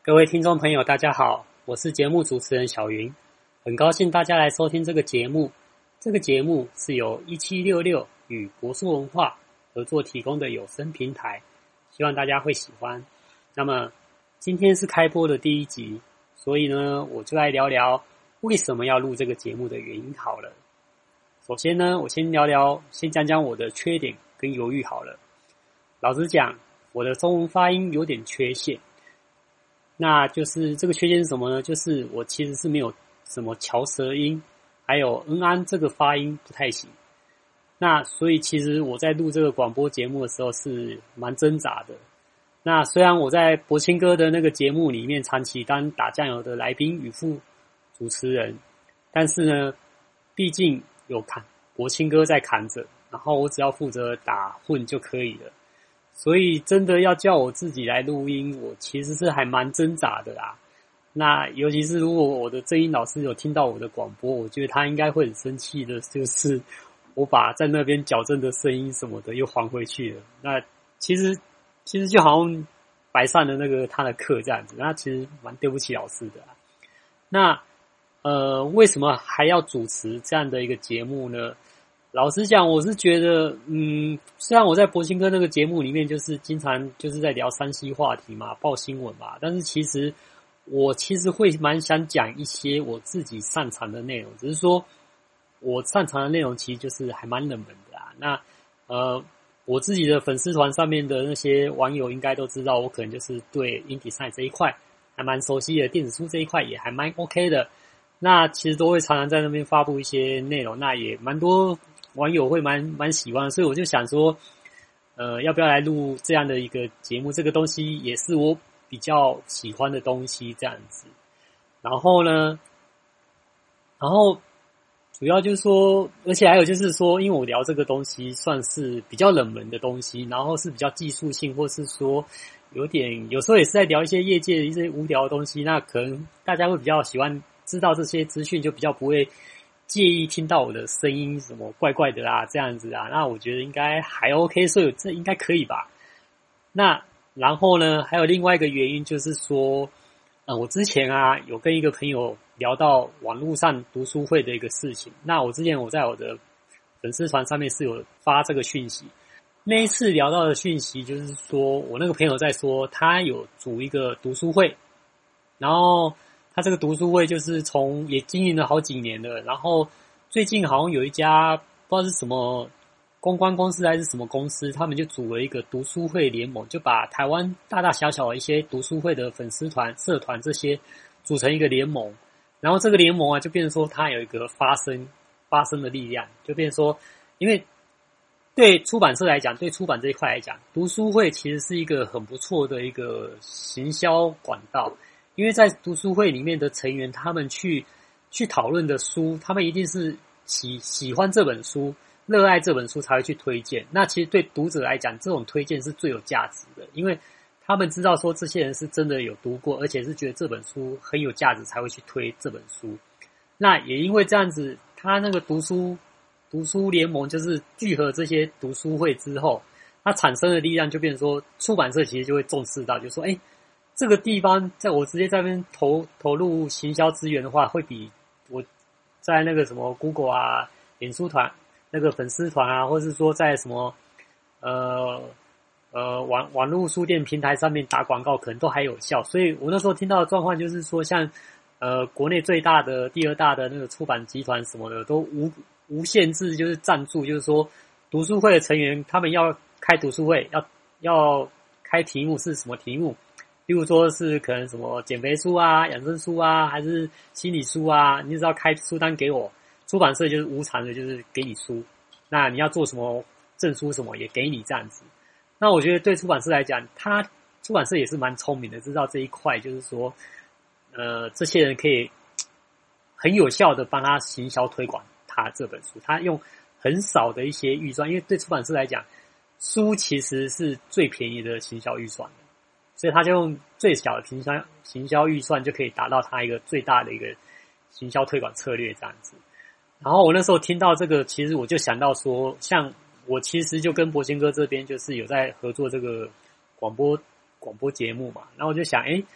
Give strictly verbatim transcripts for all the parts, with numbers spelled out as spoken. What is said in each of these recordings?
各位听众朋友大家好，我是节目主持人小云，很高兴大家来收听这个节目。这个节目是由一七六六与国术文化合作提供的有声平台，希望大家会喜欢。那么今天是开播的第一集，所以呢我就来聊聊为什么要录这个节目的原因好了。首先呢我先聊聊先讲讲我的缺点跟犹豫好了。老实讲，我的中文发音有点缺陷，那就是这个缺陷是什么呢？就是我其实是没有什么翘舌音，还有恩安这个发音不太行。那所以其实我在录这个广播节目的时候是蛮挣扎的。那虽然我在博清哥的那个节目里面长期当打酱油的来宾与副主持人，但是呢，毕竟有扛博清哥在扛着，然后我只要负责打混就可以了。所以真的要叫我自己来录音，我其实是还蛮挣扎的啦。那尤其是如果我的正音老师有听到我的广播，我觉得他应该会很生气的，就是我把在那边矫正的声音什么的又还回去了。那其实其实就好像白上了那个他的课这样子，那其实蛮对不起老师的啦。那呃，为什么还要主持这样的一个节目呢？老实讲，我是觉得，嗯，虽然我在博清哥那个节目里面就是经常就是在聊山西话题嘛，报新闻嘛，但是其实我其实会蛮想讲一些我自己擅长的内容，只是说我擅长的内容其实就是还蛮冷门的啦。那呃，我自己的粉丝团上面的那些网友应该都知道，我可能就是对 InDesign 这一块还蛮熟悉的，电子书这一块也还蛮 OK 的。那其实都会常常在那边发布一些内容，那也蛮多网友会蛮蛮喜欢，所以我就想说，呃，要不要来录这样的一个节目？这个东西也是我比较喜欢的东西，这样子。然后呢，然后主要就是说，而且还有就是说，因为我聊这个东西算是比较冷门的东西，然后是比较技术性，或是说有点有时候也是在聊一些业界的一些无聊的东西，那可能大家会比较喜欢知道这些资讯，就比较不会介意听到我的声音什么怪怪的啦，这样子啊，那我觉得应该还 OK， 所以这应该可以吧。那然后呢，还有另外一个原因就是说，呃，我之前啊有跟一个朋友聊到网络上读书会的一个事情。那我之前我在我的粉丝团上面是有发这个讯息，那一次聊到的讯息就是说，我那个朋友在说他有组一个读书会，然后他这个读书会就是从也经营了好几年了，然后最近好像有一家不知道是什么公关公司还是什么公司，他们就组了一个读书会联盟，就把台湾大大小小的一些读书会的粉丝团、社团这些组成一个联盟，然后这个联盟啊就变成说它有一个发声发声的力量，就变成说，因为对出版社来讲，对出版这一块来讲，读书会其实是一个很不错的一个行销管道。因为在读书会里面的成员，他们去去讨论的书，他们一定是喜喜欢这本书、热爱这本书才会去推荐。那其实对读者来讲，这种推荐是最有价值的，因为他们知道说这些人是真的有读过，而且是觉得这本书很有价值才会去推这本书。那也因为这样子，他那个读书读书联盟就是聚合这些读书会之后，它产生的力量就变成说，出版社其实就会重视到，就说，哎。这个地方在我直接在那边投投入行销资源的话，会比我在那个什么 Google 啊、脸书团那个粉丝团啊，或是说在什么呃呃网网络书店平台上面打广告，可能都还有效。所以我那时候听到的状况就是说，像呃国内最大的、第二大的那个出版集团什么的，都无无限制就是赞助，就是说读书会的成员他们要开读书会，要要开题目是什么题目？例如说是可能什么减肥书啊、养生书啊，还是心理书啊，你只要开书单给我，出版社就是无偿的，就是给你书。那你要做什么证书什么也给你这样子。那我觉得对出版社来讲，他出版社也是蛮聪明的，知道这一块就是说，呃，这些人可以很有效的帮他行销推广他这本书，他用很少的一些预算，因为对出版社来讲，书其实是最便宜的行销预算的。所以他就用最小的行销行销预算就可以达到他一个最大的一个行销推广策略这样子。然后我那时候听到这个，其实我就想到说，像我其实就跟博清哥这边就是有在合作这个广播广播节目嘛，然后我就想，诶，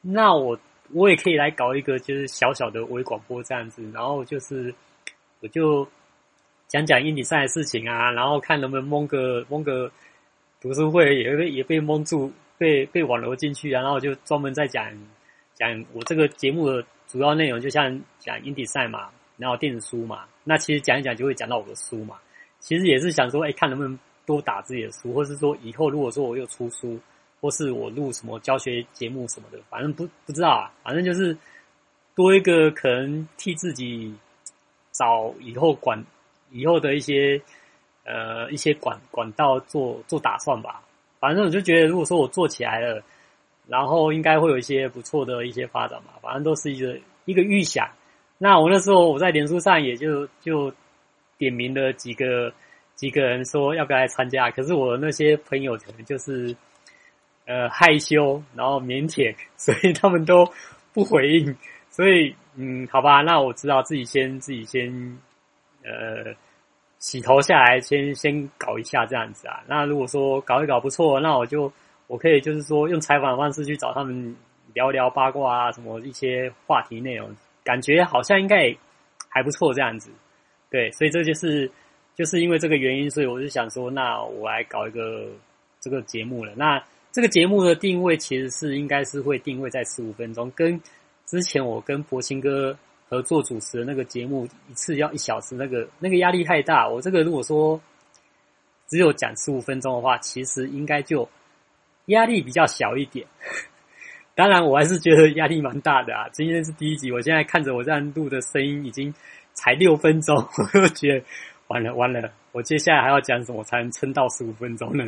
那我我也可以来搞一个就是小小的微广播这样子，然后就是我就讲讲英体赛的事情啊，然后看能不能蒙个蒙个读书会也被也被蒙住，被被网罗进去啊，然后就专门在讲讲我这个节目的主要内容，就像讲英体赛嘛，然后电子书嘛，那其实讲一讲就会讲到我的书嘛，其实也是想说，哎，看能不能多打自己的书，或是说以后如果说我又出书，或是我录什么教学节目什么的，反正不不知道啊，反正就是多一个可能替自己找以后管以后的一些呃一些管管道做做打算吧。反正我就觉得，如果说我做起来了，然后应该会有一些不错的一些发展嘛。反正都是一个一个预想。那我那时候我在脸书上也就就点名了几个几个人说要不要来参加，可是我那些朋友可能就是呃害羞，然后腼腆，所以他们都不回应。所以嗯，好吧，那我知道自己先自己先呃洗头下来，先先搞一下这样子啊。那如果说搞一搞不错，那我就我可以就是说用采访的方式去找他们聊聊八卦啊，什么一些话题内容，感觉好像应该也还不错这样子。对，所以这就是就是因为这个原因，所以我就想说，那我来搞一个这个节目了。那这个节目的定位其实是应该是会定位在十五分钟，跟之前我跟柏青哥合作主持的那个节目一次要一小时，那个那个压力太大。我这个如果说只有讲十五分钟的话，其实应该就压力比较小一点。当然我还是觉得压力蛮大的啊。今天是第一集，我现在看着我这样录的声音已经才六分钟，我就觉得完了完了，我接下来还要讲什么才能撑到十五分钟呢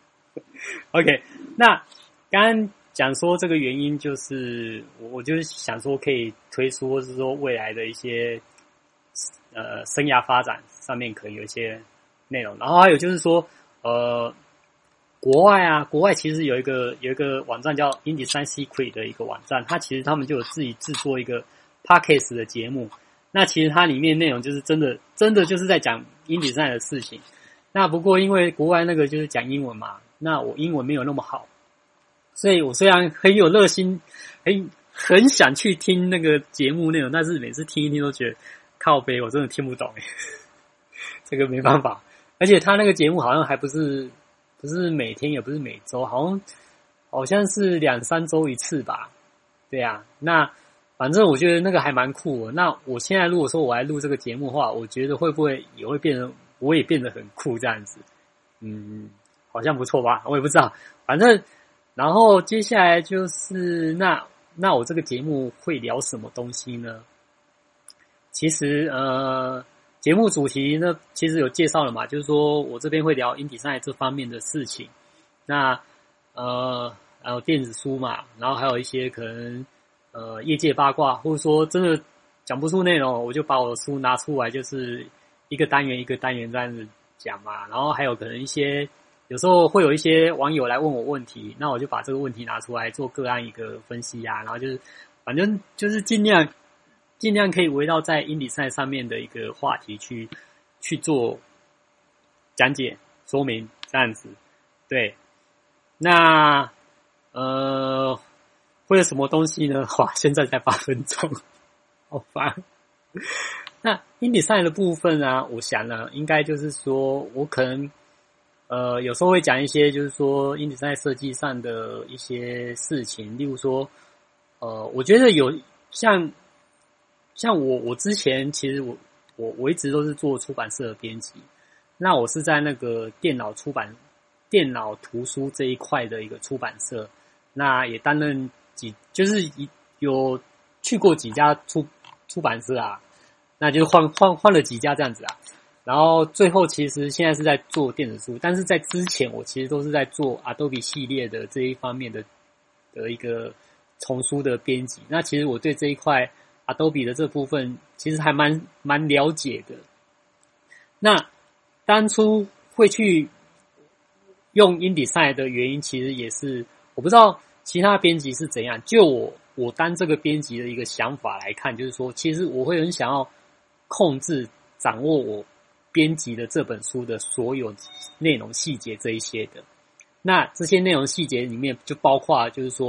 ？OK， 那刚刚讲说这个原因就是我我就是想说可以推出，或是说未来的一些呃生涯发展上面可以有一些内容，然后还有就是说呃国外啊，国外其实有一个有一个网站叫 InDesign Secret 的一个网站，它其实他们就有自己制作一个 Podcast 的节目。那其实它里面内容就是真的真的就是在讲 InDesign 的事情。那不过因为国外那个就是讲英文嘛，那我英文没有那么好，所以我虽然很有热心，很很想去听那个节目内容，但是每次听一听都觉得靠北，我真的听不懂诶，这个没办法。而且他那个节目好像还不是不是每天，也不是每周，好像好像是两三周一次吧。对啊，那反正我觉得那个还蛮酷的。那我现在如果说我来录这个节目的话，我觉得会不会也会变得我也变得很酷这样子？嗯，好像不错吧，我也不知道。反正然后接下来就是那那我这个节目会聊什么东西呢？其实呃节目主题呢其实有介绍了嘛，就是说我这边会聊InDesign这方面的事情。那呃还有电子书嘛，然后还有一些可能呃业界八卦，或者说真的讲不出内容，我就把我的书拿出来，就是一个单元一个单元这样子讲嘛。然后还有可能一些有时候会有一些网友来问我问题，那我就把这个问题拿出来做个案一个分析啊，然后就是反正就是尽量尽量可以围绕在InDesign上面的一个话题去去做讲解说明这样子。对，那呃会有什么东西呢？哇，现在才八分钟，好烦。那InDesign的部分啊，我想呢，应该就是说我可能呃有时候会讲一些就是说InDesign设计上的一些事情，例如说呃我觉得有像像我我之前其实我我我一直都是做出版社的编辑，那我是在那个电脑出版电脑图书这一块的一个出版社，那也担任几就是有去过几家出出版社啊，那就换换换了几家这样子啊。然后最后其实现在是在做电子书，但是在之前我其实都是在做 Adobe 系列的这一方面的的一个丛书的编辑。那其实我对这一块 Adobe 的这部分其实还蛮蛮了解的。那当初会去用 InDesign 的原因，其实也是我不知道其他编辑是怎样。就我我当这个编辑的一个想法来看，就是说，其实我会很想要控制、掌握我编辑的这本书的所有内容细节这一些的。那这些内容细节里面就包括，就是说，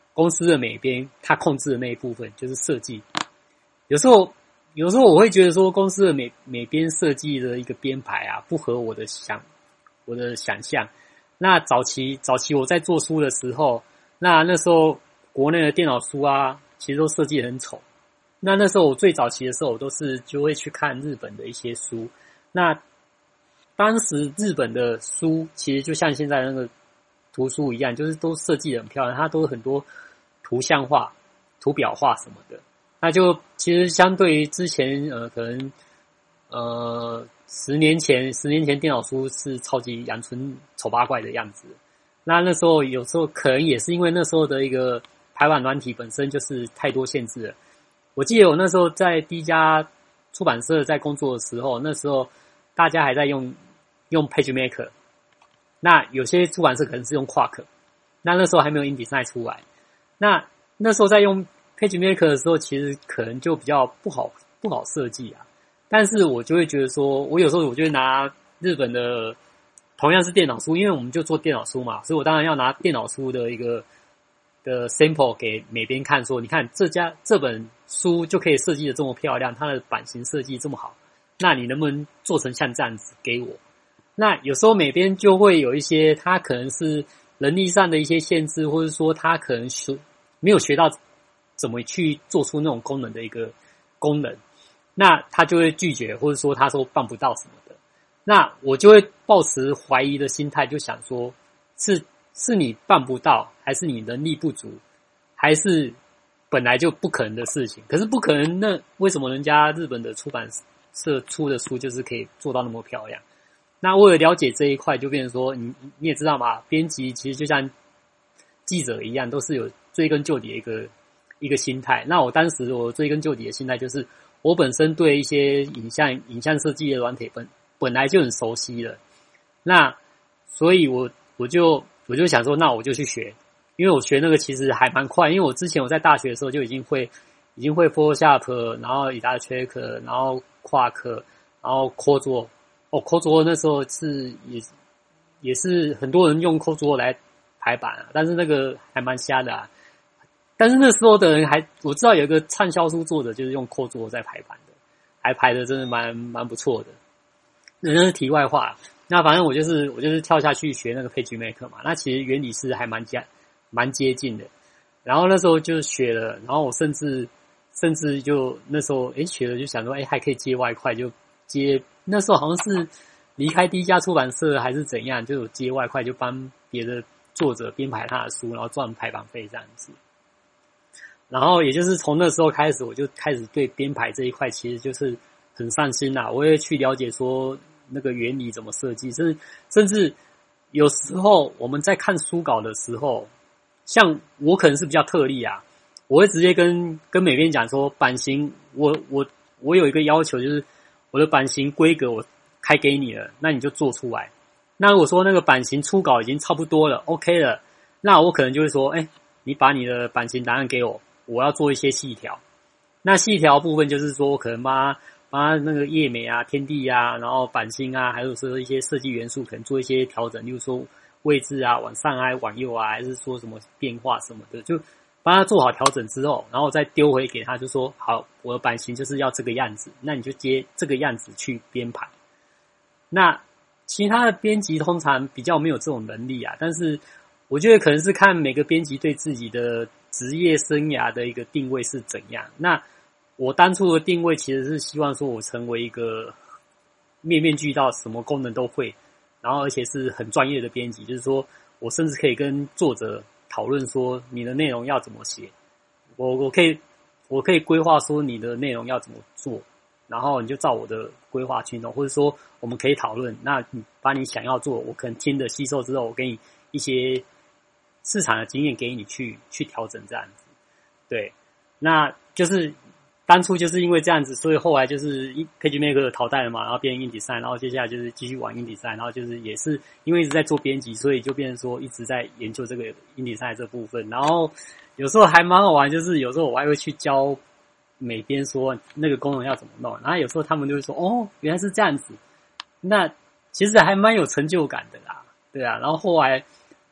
公司的美编他控制的那一部分就是设计。有时候有时候我会觉得说公司的美美编设计的一个编排啊不合我的想我的想象。那早期早期我在做书的时候，那那时候国内的电脑书啊其实都设计得很丑。那那时候我最早期的时候我都是就会去看日本的一些书。那当时日本的书其实就像现在那个图书一样，就是都设计得很漂亮，它都有很多图像化、图表化什么的。那就其实相对于之前呃可能呃十年前十年前电脑书是超级阳春丑八怪的样子。那那时候有时候可能也是因为那时候的一个排版软体本身就是太多限制了。我记得我那时候在第一家出版社在工作的时候，那时候大家还在用用 PageMaker， 那有些出版社可能是用 Quark， 那那时候还没有 InDesign 出来。那那时候在用 PageMaker 的时候，其实可能就比较不好不好设计啊。但是我就会觉得说，我有时候我就会拿日本的同样是电脑书，因为我们就做电脑书嘛，所以我当然要拿电脑书的一个的 sample 给美编看，说你看这家这本书就可以设计的这么漂亮，它的版型设计这么好，那你能不能做成像这样子给我？那有时候美编就会有一些他可能是能力上的一些限制，或者说他可能学没有学到怎么去做出那种功能的一个功能，那他就会拒绝，或者说他说办不到什么的。那我就会抱持怀疑的心态，就想说是是你办不到，还是你能力不足，还是本来就不可能的事情？可是不可能，那为什么人家日本的出版社出的书就是可以做到那么漂亮？那为了了解这一块，就变成说，你你也知道嘛，编辑其实就像记者一样，都是有追根究底的一个一个心态。那我当时我追根究底的心态就是，我本身对一些影像影像设计的软体本本来就很熟悉了，那所以我我就我就想说，那我就去学，因为我学那个其实还蛮快，因为我之前我在大学的时候就已经会已经会 Photoshop， 然后 Illustrator， 然后 Quark， 然后 Corel。哦 ，Corel 那时候是也也是很多人用 Corel 来排版啊，但是那个还蛮瞎的啊。但是那时候的人还我知道有一个畅销书作者就是用 Corel 在排版的，还排的真的蛮蛮不错的。那是题外话，那反正我就是我就是跳下去学那个 PageMaker 嘛，那其实原理是还蛮接蛮接近的。然后那时候就学了，然后我甚至甚至就那时候诶学了就想说诶还可以接外快，就接那时候好像是离开第一家出版社还是怎样，就有接外快，就帮别的作者编排他的书，然后赚排版费这样子。然后也就是从那时候开始，我就开始对编排这一块其实就是很上心啦。我也去了解说那个原理怎么设计，甚至甚至有时候我们在看书稿的时候，像我可能是比较特例啊，我会直接跟跟美编讲说，版型我我我有一个要求，就是我的版型规格我开给你了，那你就做出来。那如果说那个版型初稿已经差不多了 OK 了，那我可能就会说，哎，你把你的版型档案给我，我要做一些细调。那细调部分就是说，可能把把那个页美啊、天地啊，然后版型啊，还有说一些设计元素，可能做一些调整，例如说位置啊、往上啊、往右啊，还是说什么变化什么的，就帮他做好调整之后，然后再丢回给他，就说好，我的版型就是要这个样子，那你就接这个样子去编排。那其他的编辑通常比较没有这种能力啊，但是我觉得可能是看每个编辑对自己的职业生涯的一个定位是怎样。那我当初的定位其实是希望说我成为一个面面俱到，什么功能都会，然后而且是很专业的编辑，就是说我甚至可以跟作者讨论说你的内容要怎么写，我我可以我可以规划说你的内容要怎么做，然后你就照我的规划去弄，或者说我们可以讨论，那你把你想要做，我可能听的吸收之后，我给你一些市场的经验给你去去调整这样子。对，那就是当初就是因为这样子，所以后来就是 PageMaker 淘汰了嘛，然后变成 InDesign， 然后接下来就是继续玩 InDesign， 然后就是也是因为一直在做编辑，所以就变成说一直在研究这个 InDesign 这部分。然后有时候还蛮好玩，就是有时候我还会去教美编说那个功能要怎么弄，然后有时候他们就会说哦原来是这样子，那其实还蛮有成就感的啦，对啊。然后后来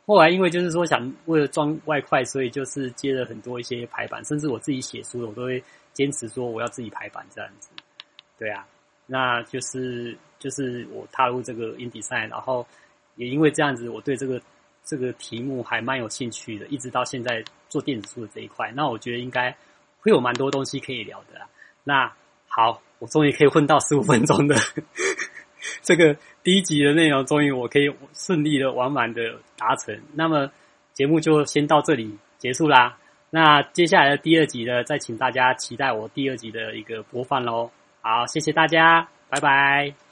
后来因为就是说想为了赚外快，所以就是接了很多一些排版，甚至我自己写书的，我都会坚持说我要自己排版这样子。对啊，那就是就是我踏入这个 InDesign， 然后也因为这样子，我对这个这个题目还蛮有兴趣的，一直到现在做电子书的这一块，那我觉得应该会有蛮多东西可以聊的啦。那好，我终于可以混到十五分钟的这个第一集的内容，终于我可以顺利的完满的达成。那么节目就先到这里结束啦。那接下来的第二集呢，再请大家期待我第二集的一个播放咯。好，谢谢大家，拜拜。